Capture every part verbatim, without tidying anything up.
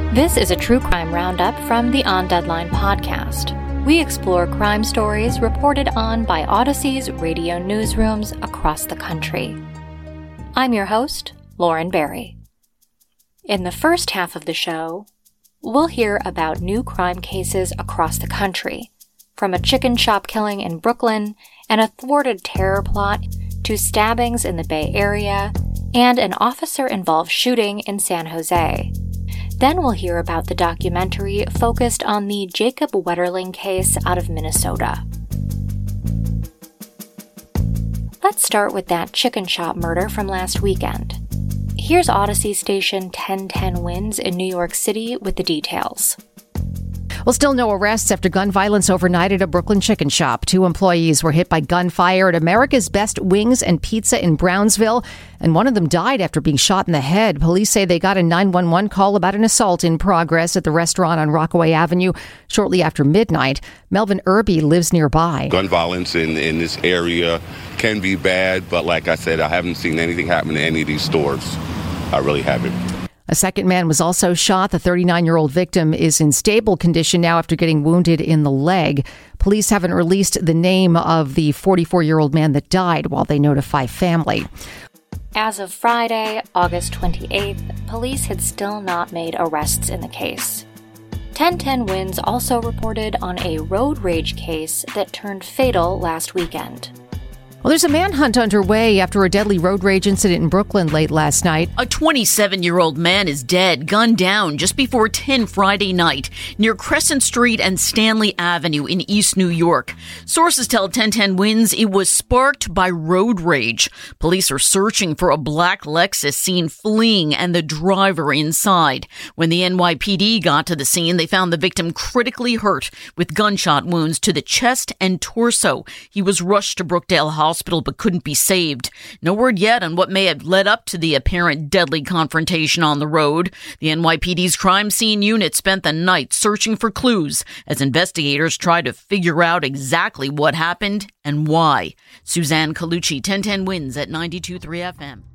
This is a true crime roundup from the On Deadline podcast. We explore crime stories reported on by Odyssey's radio newsrooms across the country. I'm your host, Lauren Barry. In the first half of the show, we'll hear about new crime cases across the country, from a chicken shop killing in Brooklyn and a thwarted terror plot to stabbings in the Bay Area and an officer-involved shooting in San Jose. Then we'll hear about the documentary focused on the Jacob Wetterling case out of Minnesota. Let's start with that chicken shop murder from last weekend. Here's Odyssey station ten ten Wins in New York City with the details. Well, still no arrests after gun violence overnight at a Brooklyn chicken shop. Two employees were hit by gunfire at America's Best Wings and Pizza in Brownsville, and one of them died after being shot in the head. Police say they got a nine one one call about an assault in progress at the restaurant on Rockaway Avenue shortly after midnight. Melvin Irby lives nearby. Gun violence in, in this area can be bad, but like I said, I haven't seen anything happen in any of these stores. I really haven't. A second man was also shot. The thirty-nine-year-old victim is in stable condition now after getting wounded in the leg. Police haven't released the name of the forty-four-year-old man that died while they notify family. As of Friday, August twenty-eighth, police had still not made arrests in the case. ten ten Wins also reported on a road rage case that turned fatal last weekend. Well, there's a manhunt underway after a deadly road rage incident in Brooklyn late last night. A twenty-seven-year-old man is dead, gunned down just before ten Friday night near Crescent Street and Stanley Avenue in East New York. Sources tell ten ten Wins it was sparked by road rage. Police are searching for a black Lexus seen fleeing and the driver inside. When the N Y P D got to the scene, they found the victim critically hurt with gunshot wounds to the chest and torso. He was rushed to Brookdale Hospital. Hospital but couldn't be saved. No word yet on what may have led up to the apparent deadly confrontation on the road. The N Y P D's crime scene unit spent the night searching for clues as investigators try to figure out exactly what happened and why. Suzanne Colucci, ten ten Wins at ninety-two point three F M.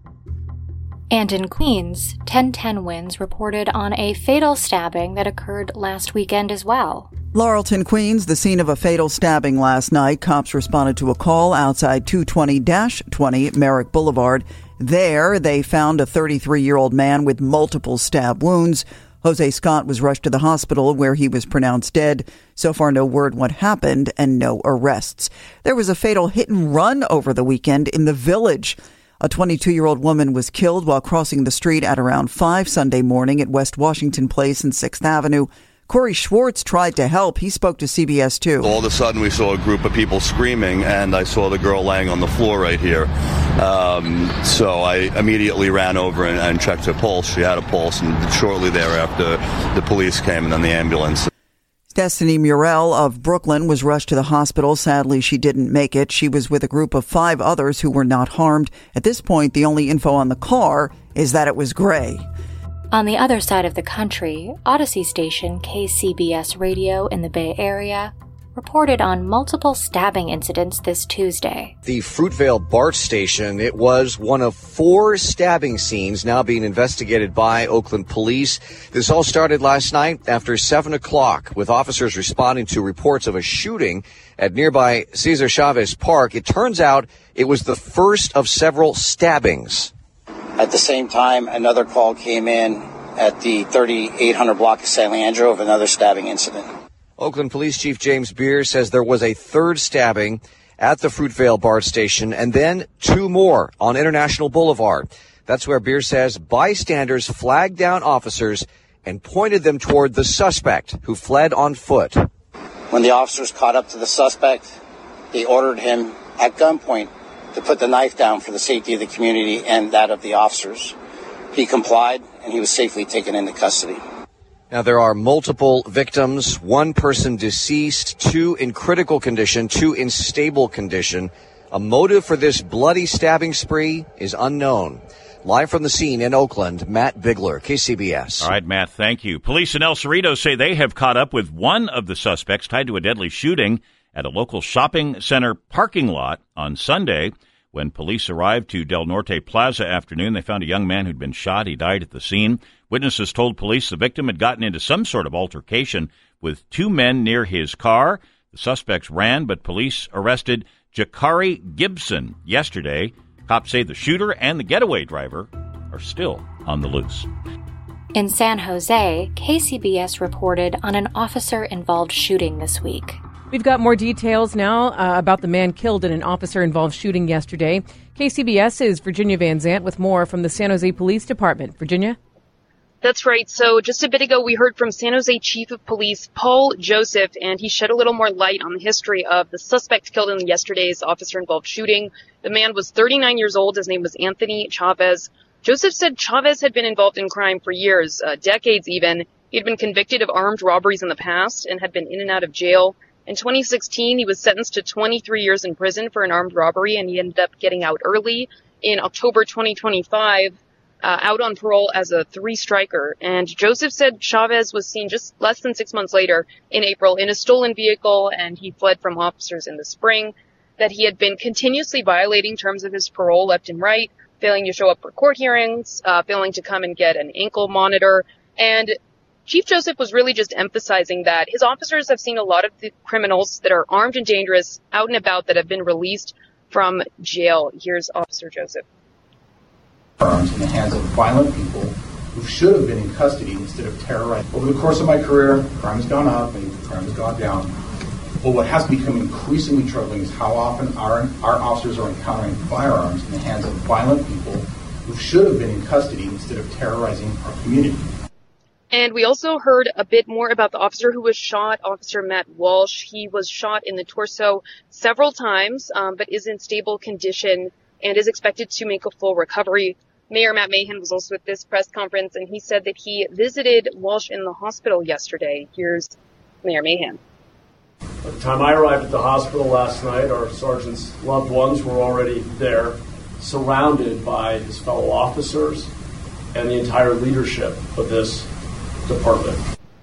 And in Queens, ten ten Wins reported on a fatal stabbing that occurred last weekend as well. Laurelton, Queens, the scene of a fatal stabbing last night. Cops responded to a call outside two twenty twenty Merrick Boulevard. There, they found a thirty-three-year-old man with multiple stab wounds. Jose Scott was rushed to the hospital where he was pronounced dead. So far, no word what happened and no arrests. There was a fatal hit and run over the weekend in the Village. A twenty-two-year-old woman was killed while crossing the street at around five Sunday morning at West Washington Place and sixth Avenue. Corey Schwartz tried to help. He spoke to C B S two. All of a sudden, we saw a group of people screaming, and I saw the girl laying on the floor right here. Um, so I immediately ran over and, and checked her pulse. She had a pulse, and shortly thereafter, the police came and then the ambulance. Destiny Murrell of Brooklyn was rushed to the hospital. Sadly, she didn't make it. She was with a group of five others who were not harmed. At this point, the only info on the car is that it was gray. On the other side of the country, Odyssey station K C B S Radio in the Bay Area reported on multiple stabbing incidents this Tuesday. The Fruitvale BART station, it was one of four stabbing scenes now being investigated by Oakland police. This all started last night after seven o'clock with officers responding to reports of a shooting at nearby Cesar Chavez Park. It turns out it was the first of several stabbings. At the same time, another call came in at the thirty-eight hundred block of San Leandro of another stabbing incident. Oakland Police Chief James Beers says there was a third stabbing at the Fruitvale BART station and then two more on International Boulevard. That's where Beers says bystanders flagged down officers and pointed them toward the suspect who fled on foot. When the officers caught up to the suspect, they ordered him at gunpoint to put the knife down for the safety of the community and that of the officers. He complied, and he was safely taken into custody. Now, there are multiple victims, one person deceased, two in critical condition, two in stable condition. A motive for this bloody stabbing spree is unknown. Live from the scene in Oakland, Matt Bigler, K C B S. All right, Matt, thank you. Police in El Cerrito say they have caught up with one of the suspects tied to a deadly shooting at a local shopping center parking lot on Sunday. When police arrived to Del Norte Plaza afternoon, they found a young man who'd been shot. He died at the scene. Witnesses told police the victim had gotten into some sort of altercation with two men near his car. The suspects ran, but police arrested Jakari Gibson yesterday. Cops say the shooter and the getaway driver are still on the loose. In San Jose, K C B S reported on an officer-involved shooting this week. We've got more details now uh, about the man killed in an officer-involved shooting yesterday. KCBS's Virginia Van Zant with more from the San Jose Police Department. Virginia? That's right. So just a bit ago, we heard from San Jose Chief of Police Paul Joseph, and he shed a little more light on the history of the suspect killed in yesterday's officer-involved shooting. The man was thirty-nine years old. His name was Anthony Chavez. Joseph said Chavez had been involved in crime for years, uh, decades even. He had been convicted of armed robberies in the past and had been in and out of jail. In twenty sixteen, he was sentenced to twenty-three years in prison for an armed robbery, and he ended up getting out early. In October twenty twenty-five, uh, out on parole as a three-striker. And Joseph said Chavez was seen just less than six months later in April in a stolen vehicle, and he fled from officers in the spring, that he had been continuously violating terms of his parole left and right, failing to show up for court hearings, uh, failing to come and get an ankle monitor. And Chief Joseph was really just emphasizing that his officers have seen a lot of the criminals that are armed and dangerous out and about that have been released from jail. Here's Officer Joseph. Arms in the hands of violent people who should have been in custody instead of terrorized. Over the course of my career, crime has gone up and crime has gone down. But what has become increasingly troubling is how often our, our officers are encountering firearms in the hands of violent people who should have been in custody instead of terrorizing our community. And we also heard a bit more about the officer who was shot, Officer Matt Walsh. He was shot in the torso several times, um, but is in stable condition and is expected to make a full recovery. Mayor Matt Mahan was also at this press conference, and he said that he visited Walsh in the hospital yesterday. Here's Mayor Mahan. By the time I arrived at the hospital last night, our sergeant's loved ones were already there, surrounded by his fellow officers and the entire leadership of this department.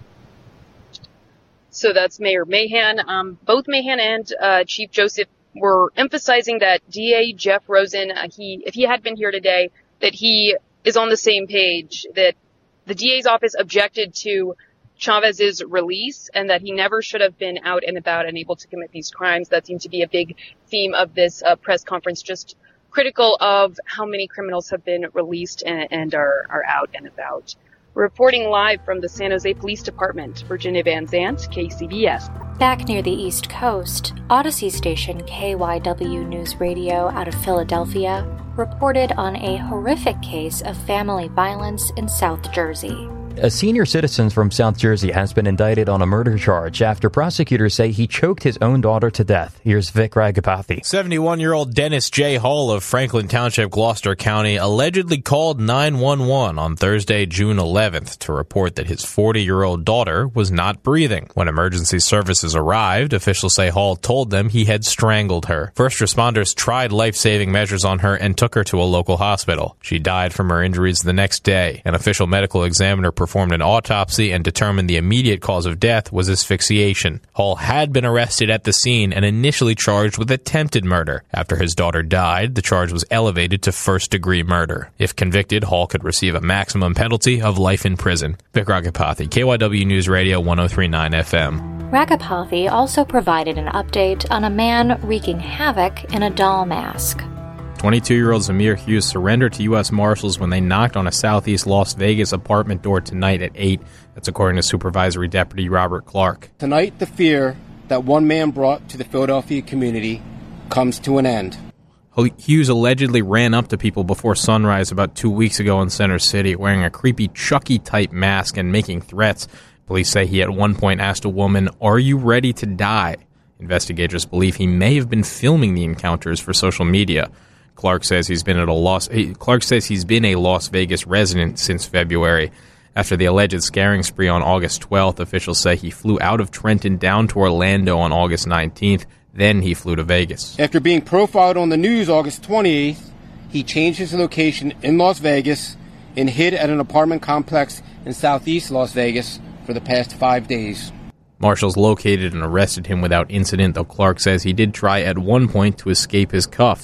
So that's Mayor Mahan. Um, both Mahan and uh, Chief Joseph were emphasizing that D A Jeff Rosen, uh, he, if he had been here today, that he is on the same page, that the D A's office objected to Chavez's release and that he never should have been out and about and able to commit these crimes. That seemed to be a big theme of this uh, press conference, just critical of how many criminals have been released and, and are, are out and about. Reporting live from the San Jose Police Department, Virginia Van Zant, K C B S. Back near the East Coast, Odyssey station K Y W News Radio out of Philadelphia reported on a horrific case of family violence in South Jersey. A senior citizen from South Jersey has been indicted on a murder charge after prosecutors say he choked his own daughter to death. Here's Vic Ragapathy. seventy-one-year-old Dennis J. Hall of Franklin Township, Gloucester County, allegedly called nine one one on Thursday, June eleventh, to report that his forty-year-old daughter was not breathing. When emergency services arrived, officials say Hall told them he had strangled her. First responders tried life-saving measures on her and took her to a local hospital. She died from her injuries the next day. An official medical examiner performed an autopsy and determined the immediate cause of death was asphyxiation. Hall had been arrested at the scene and initially charged with attempted murder. After his daughter died, the charge was elevated to first-degree murder. If convicted, Hall could receive a maximum penalty of life in prison. Vic Ragapathy, K Y W News Radio, one oh three point nine F M. Ragapathy also provided an update on a man wreaking havoc in a doll mask. twenty-two-year-old Zamir Hughes surrendered to U S Marshals when they knocked on a southeast Las Vegas apartment door tonight at eight. That's according to Supervisory Deputy Robert Clark. Tonight, the fear that one man brought to the Philadelphia community comes to an end. Hughes allegedly ran up to people before sunrise about two weeks ago in Center City wearing a creepy Chucky-type mask and making threats. Police say he at one point asked a woman, "Are you ready to die?" Investigators believe he may have been filming the encounters for social media. Clark says he's been at a Las Clark says he's been a Las Vegas resident since February. After the alleged scaring spree on August twelfth, officials say he flew out of Trenton down to Orlando on August nineteenth. Then he flew to Vegas. After being profiled on the news August twenty-eighth, he changed his location in Las Vegas and hid at an apartment complex in southeast Las Vegas for the past five days. Marshals located and arrested him without incident, though Clark says he did try at one point to escape his cuffs.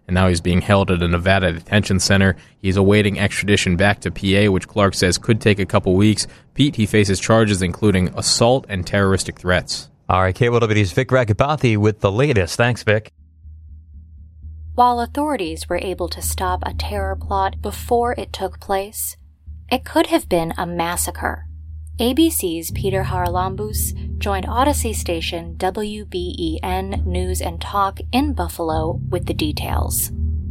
and now he's being held at a Nevada detention center. He's awaiting extradition back to P A, which Clark says could take a couple weeks. Pete, he faces charges including assault and terroristic threats. All right, K W W D's Vic Ragabathy with the latest. Thanks, Vic. While authorities were able to stop a terror plot before it took place, it could have been a massacre. A B C's Peter Haralambous joined Odyssey station W B E N News and Talk in Buffalo with the details.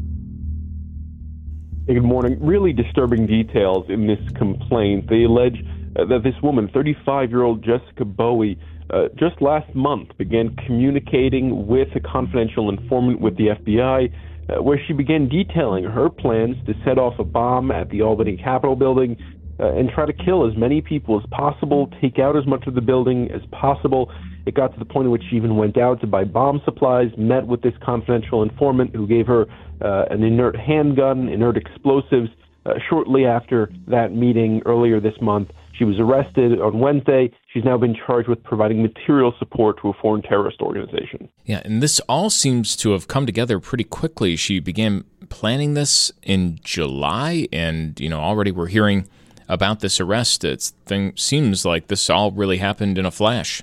Hey, good morning. Really disturbing details in this complaint. They allege uh, that this woman, thirty-five-year-old Jessica Bowie, uh, just last month began communicating with a confidential informant with the F B I, uh, where she began detailing her plans to set off a bomb at the Albany Capitol building uh, and try to kill as many people as possible, take out as much of the building as possible. It got to the point in which she even went out to buy bomb supplies, met with this confidential informant who gave her uh, an inert handgun, inert explosives. Uh, shortly after that meeting earlier this month, she was arrested on Wednesday. She's now been charged with providing material support to a foreign terrorist organization. Yeah, and this all seems to have come together pretty quickly. She began planning this in July, and, you know, already we're hearing about this arrest. It seems like this all really happened in a flash.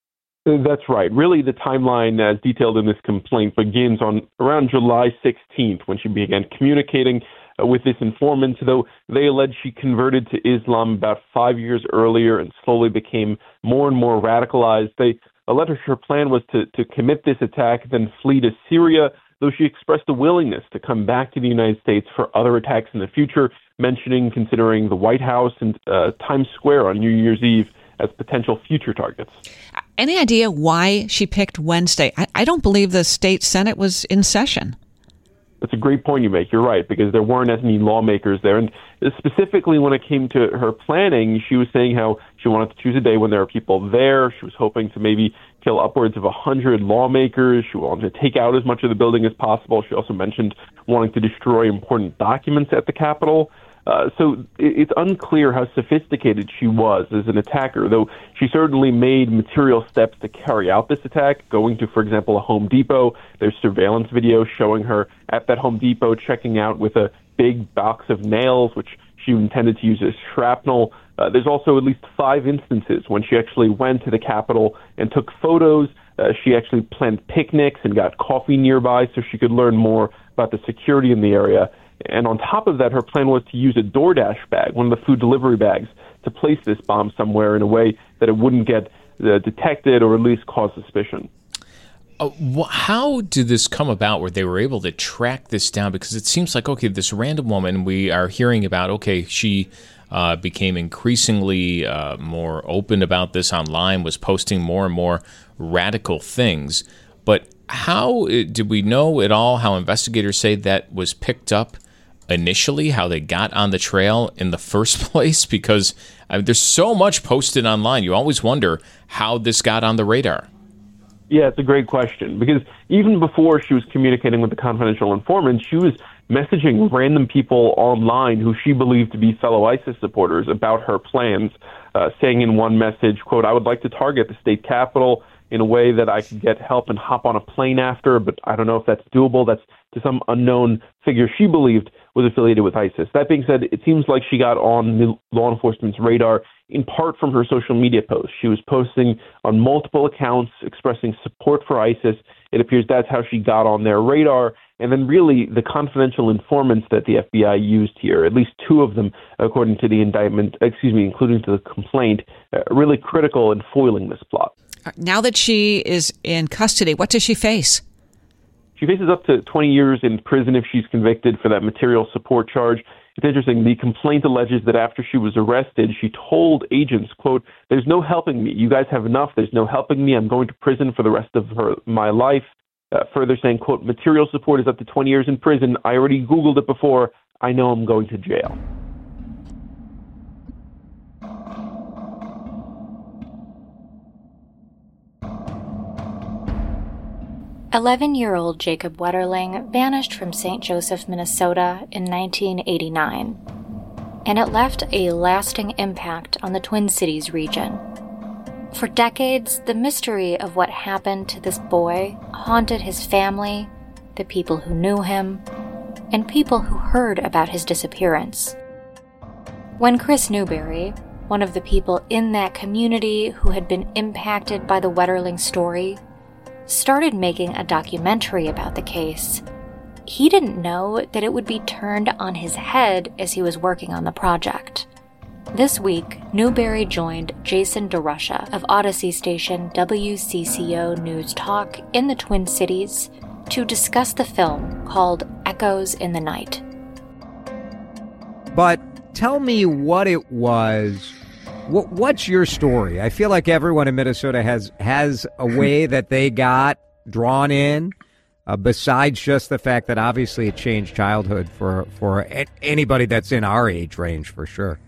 That's right. Really, the timeline as detailed in this complaint begins on around July sixteenth, when she began communicating uh, with this informant, though they allege she converted to Islam about five years earlier and slowly became more and more radicalized. They alleged her plan was to, to commit this attack, then flee to Syria, though she expressed a willingness to come back to the United States for other attacks in the future, mentioning considering the White House and uh, Times Square on New Year's Eve as potential future targets. Any idea why she picked Wednesday? I, I don't believe the state Senate was in session. That's a great point you make. You're right, because there weren't as many lawmakers there. And specifically when it came to her planning, she was saying how she wanted to choose a day when there are people there. She was hoping to maybe kill upwards of one hundred lawmakers. She wanted to take out as much of the building as possible. She also mentioned wanting to destroy important documents at the Capitol. Uh, so it's unclear how sophisticated she was as an attacker, though she certainly made material steps to carry out this attack, going to, for example, a Home Depot. There's surveillance video showing her at that Home Depot checking out with a big box of nails, which she intended to use as shrapnel. Uh, there's also at least five instances when she actually went to the Capitol and took photos. Uh, she actually planned picnics and got coffee nearby so she could learn more about the security in the area. And on top of that, her plan was to use a DoorDash bag, one of the food delivery bags, to place this bomb somewhere in a way that it wouldn't get uh, detected or at least cause suspicion. Uh, wh- how did this come about where they were able to track this down? Because it seems like, okay, this random woman we are hearing about, okay, she uh, became increasingly uh, more open about this online, was posting more and more radical things. But how uh, did we know at all how investigators say that was picked up initially, how they got on the trail in the first place? Because I mean, there's so much posted online. You always wonder how this got on the radar. Yeah, it's a great question, because even before she was communicating with the confidential informant, she was messaging random people online who she believed to be fellow ISIS supporters about her plans, uh, saying in one message, quote, "I would like to target the state capitol in a way that I could get help and hop on a plane after, but I don't know if that's doable." That's to some unknown figure she believed was affiliated with ISIS. That being said, it seems like she got on the law enforcement's radar in part from her social media posts. She was posting on multiple accounts expressing support for ISIS. It appears that's how she got on their radar. And then really the confidential informants that the F B I used here, at least two of them, according to the indictment, excuse me, including to the complaint, uh, really critical in foiling this plot. Now that she is in custody, what does she face? She faces up to twenty years in prison if she's convicted for that material support charge. It's interesting. The complaint alleges that after she was arrested, she told agents, quote, "There's no helping me. You guys have enough. There's no helping me. I'm going to prison for the rest of her, my life." Uh, further saying, quote, "Material support is up to twenty years in prison. I already Googled it before. I know I'm going to jail." eleven-year-old Jacob Wetterling vanished from Saint Joseph, Minnesota in nineteen eighty-nine, and it left a lasting impact on the Twin Cities region. For decades, the mystery of what happened to this boy haunted his family the people who knew him, and people who heard about his disappearance. When Chris Newberry, one of the people in that community who had been impacted by the Wetterling story, started making a documentary about the case, he didn't know that it would be turned on his head as he was working on the project. This week, Newberry joined Jason DeRusha of Odyssey station W C C O News Talk in the Twin Cities to discuss the film called Echoes in the Night. But tell me what it was. What, what's your story? I feel like everyone in Minnesota has has a way that they got drawn in, uh, besides just the fact that obviously it changed childhood for, for a- anybody that's in our age range, for sure.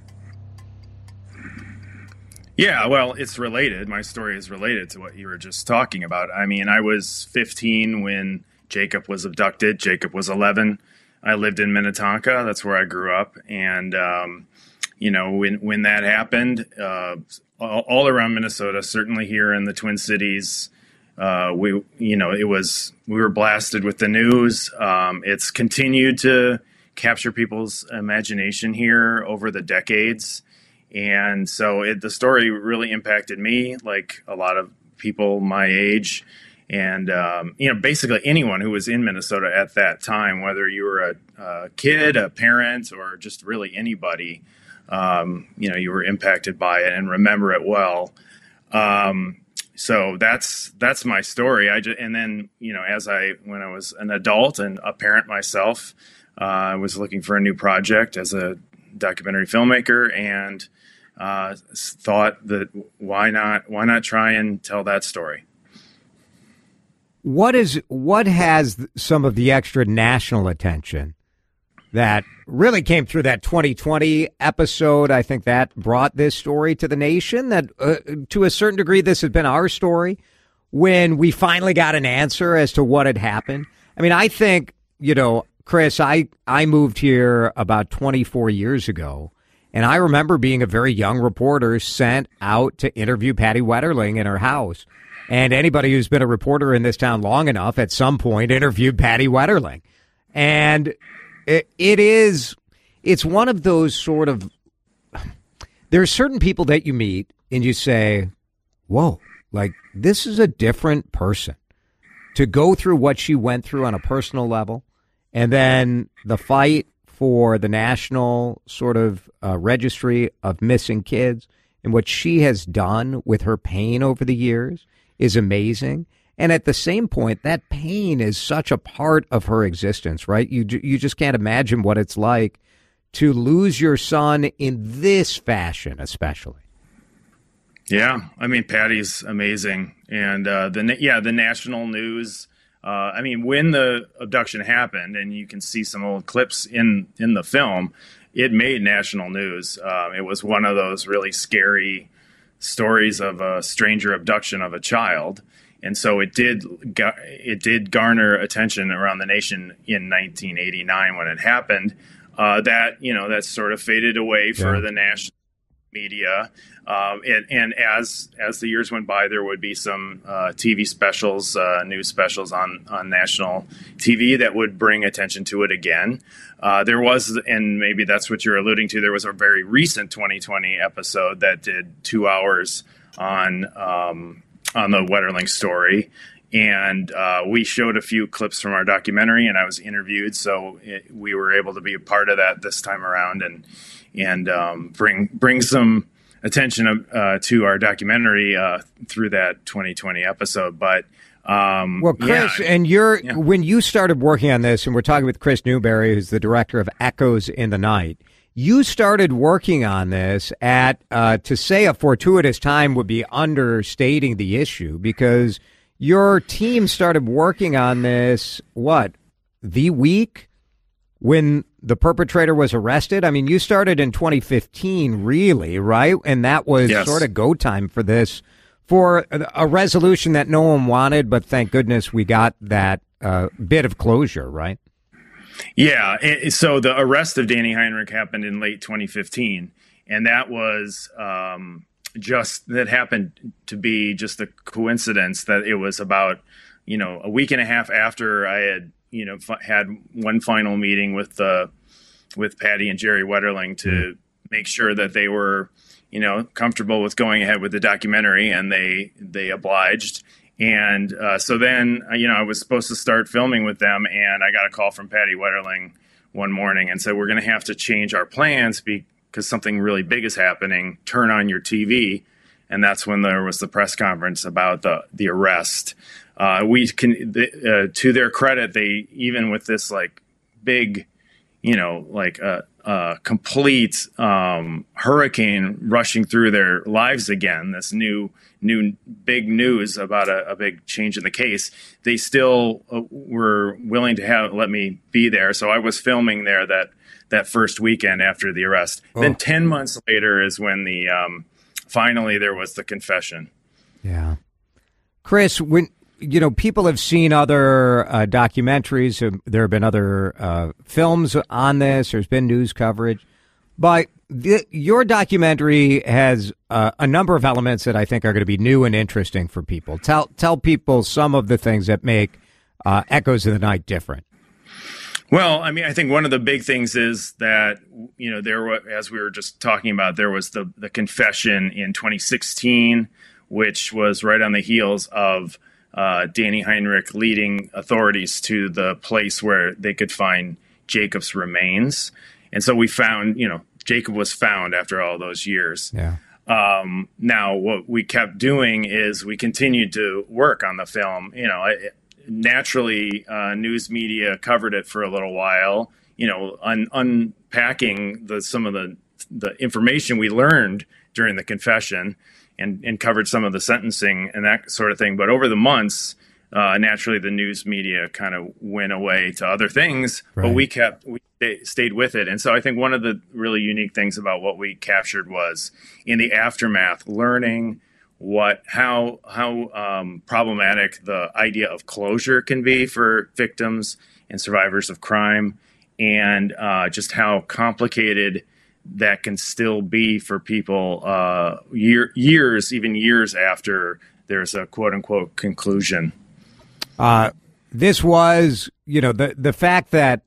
Yeah, well, it's related. My story is related to what you were just talking about. I mean, I was fifteen when Jacob was abducted. Jacob was eleven. I lived in Minnetonka. That's where I grew up. And, um, you know, when, when that happened, uh, all, all around Minnesota, certainly here in the Twin Cities, uh, we, you know, it was, we were blasted with the news. Um, it's continued to capture people's imagination here over the decades. And so it, the story really impacted me, like a lot of people my age. And, um, you know, basically anyone who was in Minnesota at that time, whether you were a, a kid, a parent, or just really anybody, um, you know, you were impacted by it and remember it well. Um, so that's that's my story. I just, and then, you know, as I when I was an adult and a parent myself, uh, I was looking for a new project as a documentary filmmaker and uh, thought that why not why not try and tell that story. What is what has some of the extra national attention that really came through that twenty twenty episode? I think that brought this story to the nation. That uh, to a certain degree, this has been our story when we finally got an answer as to what had happened. I mean, I think, you know, Chris, I, I moved here about twenty-four years ago, and I remember being a very young reporter sent out to interview Patty Wetterling in her house. And anybody who's been a reporter in this town long enough at some point interviewed Patty Wetterling. And it, it is, it's one of those sort of, there are certain people that you meet and you say, whoa, like this is a different person. To go through what she went through on a personal level, and then the fight for the national sort of uh, registry of missing kids and what she has done with her pain over the years is amazing. And at the same point, that pain is such a part of her existence, right? You you just can't imagine what it's like to lose your son in this fashion, especially. Yeah, I mean, Patty's amazing. And uh, the yeah, the national news, uh, I mean, when the abduction happened, and you can see some old clips in, in the film, it made national news. Uh, it was one of those really scary stories of a stranger abduction of a child. And so it did it did garner attention around the nation in nineteen eighty-nine when it happened. Uh, that, you know, that sort of faded away for yeah. the national media. Um, and, and as as the years went by, there would be some uh, T V specials, uh, news specials on, on national T V that would bring attention to it again. Uh, there was, and maybe that's what you're alluding to, there was a very recent twenty twenty episode that did two hours on um, on the Wetterling story. And uh, we showed a few clips from our documentary, and I was interviewed. So it, we were able to be a part of that this time around and and um, bring bring some attention uh, to our documentary uh, through that twenty twenty episode. But um, well, Chris, yeah. and you're yeah. when you started working on this, and we're talking with Chris Newberry, who's the director of Echoes in the Night. You started working on this at, uh, to say a fortuitous time would be understating the issue, because your team started working on this, what, the week when the perpetrator was arrested? I mean, you started in twenty fifteen, really, right? And that was yes. sort of go time for this, for a resolution that no one wanted, but thank goodness we got that uh, bit of closure, right? Yeah. So the arrest of Danny Heinrich happened in late twenty fifteen, and that was um, just, that happened to be just a coincidence that it was about, you know, a week and a half after I had, you know, f- had one final meeting with the, with Patty and Jerry Wetterling to mm. make sure that they were, you know, comfortable with going ahead with the documentary, and they, they obliged. And uh, so then, you know, I was supposed to start filming with them, and I got a call from Patty Wetterling one morning and said, we're going to have to change our plans because something really big is happening. Turn on your T V. And that's when there was the press conference about the, the arrest. Uh, we can, uh, to their credit, they, even with this like big, you know, like a, a complete um, hurricane rushing through their lives again, this new, new big news about a, a big change in the case, they still uh, were willing to have, let me be there. So I was filming there that, that first weekend after the arrest. Oh. Then ten months later is when the, um, finally there was the confession. Yeah. Chris, when, you know, people have seen other uh, documentaries. There have been other uh, films on this. There's been news coverage. But the, your documentary has uh, a number of elements that I think are going to be new and interesting for people. Tell tell people some of the things that make uh, Echoes of the Night different. Well, I mean, I think one of the big things is that, you know, there was, as we were just talking about, there was the, the confession in twenty sixteen, which was right on the heels of uh, Danny Heinrich leading authorities to the place where they could find Jacob's remains. And so we found, you know, Jacob was found after all those years. Yeah. Um, now, what we kept doing is we continued to work on the film. You know, it, naturally, uh, news media covered it for a little while, you know, un- unpacking the, some of the, the information we learned during the confession, and, and covered some of the sentencing and that sort of thing. But over the months, uh, naturally, the news media kind of went away to other things, right. But we kept, we stayed with it. And so I think one of the really unique things about what we captured was in the aftermath, learning what, how, how um, problematic the idea of closure can be for victims and survivors of crime, and uh, just how complicated that can still be for people uh, year, years, even years after there's a quote unquote conclusion. Uh, this was, you know, the, the fact that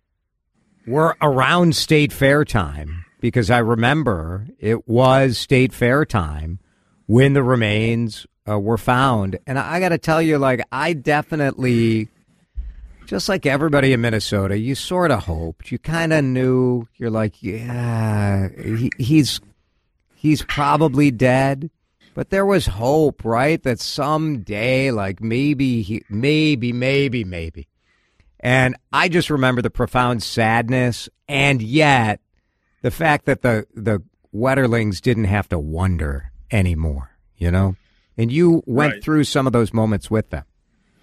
we're around State Fair time, because I remember it was State Fair time when the remains uh, were found. And I, I got to tell you, like, I definitely, just like everybody in Minnesota, you sort of hoped. You kind of knew. You're like, yeah, he, he's he's probably dead. But there was hope, right? That someday, like maybe, he, maybe, maybe, maybe. And I just remember the profound sadness, and yet the fact that the, the Wetterlings didn't have to wonder anymore, you know? And you went right. through some of those moments with them.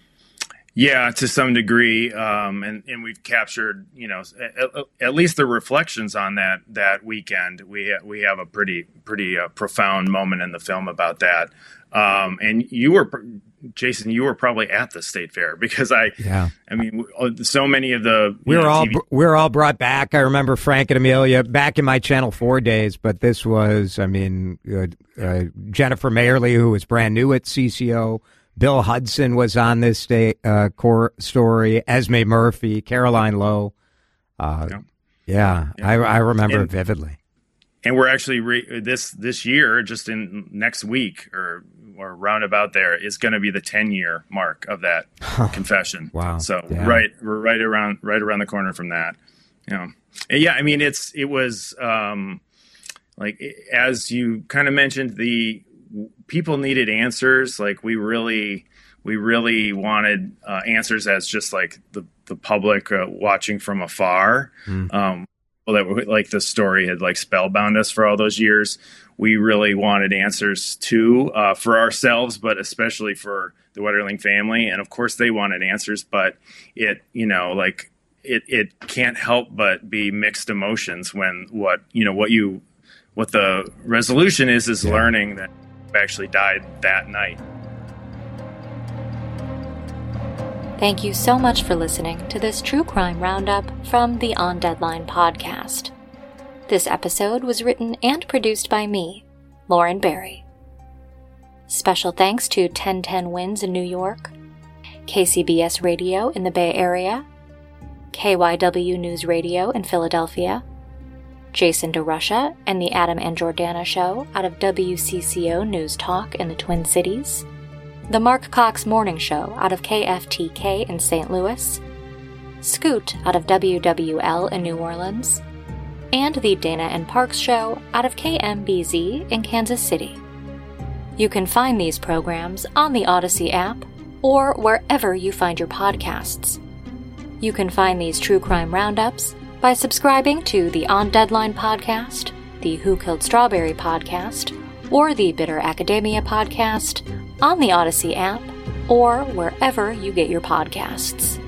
Yeah, to some degree, um, and and we've captured, you know, at, at least the reflections on that that weekend. We ha- we have a pretty pretty uh, profound moment in the film about that. Um, and you were, Jason, you were probably at the State Fair, because I, yeah, I mean, so many of the we were know, all T V- we were all brought back. I remember Frank and Amelia back in my Channel Four days, but this was, I mean, uh, uh, Jennifer Mayerly, who was brand new at C C O. Bill Hudson was on this day, uh, core story. Esme Murphy, Caroline Lowe. Uh, yeah, yeah, yeah. I, I remember and, vividly. And we're actually re- this this year, just in next week or or roundabout there, is going to be the ten year mark of that confession. Wow! So yeah. right, we're right around right around the corner from that. You know, and yeah. I mean, it's it was um, like, as you kind of mentioned, the people needed answers. Like we really, we really wanted uh, answers as just like the the public uh, watching from afar. Mm. Um, well, that like the story had like spellbound us for all those years. We really wanted answers too, uh, for ourselves, but especially for the Wetterling family. And of course, they wanted answers. But it, you know, like it, it can't help but be mixed emotions when what you know what you what the resolution is is yeah. learning that actually died that night. Thank you so much for listening to this True Crime Roundup from the On Deadline podcast. This episode was written and produced by me, Lauren Barry. Special thanks to ten ten Wins in New York, K C B S Radio in the Bay Area, K Y W News Radio in Philadelphia, Jason DeRusha and the Adam and Jordana Show out of W C C O News Talk in the Twin Cities, the Mark Cox Morning Show out of K F T K in Saint Louis, Scoot out of W W L in New Orleans, and the Dana and Parks Show out of K M B Z in Kansas City. You can find these programs on the Odyssey app or wherever you find your podcasts. You can find these true crime roundups by subscribing to the On Deadline podcast, the Who Killed Strawberry podcast, or the Bitter Academia podcast on the Odyssey app or wherever you get your podcasts.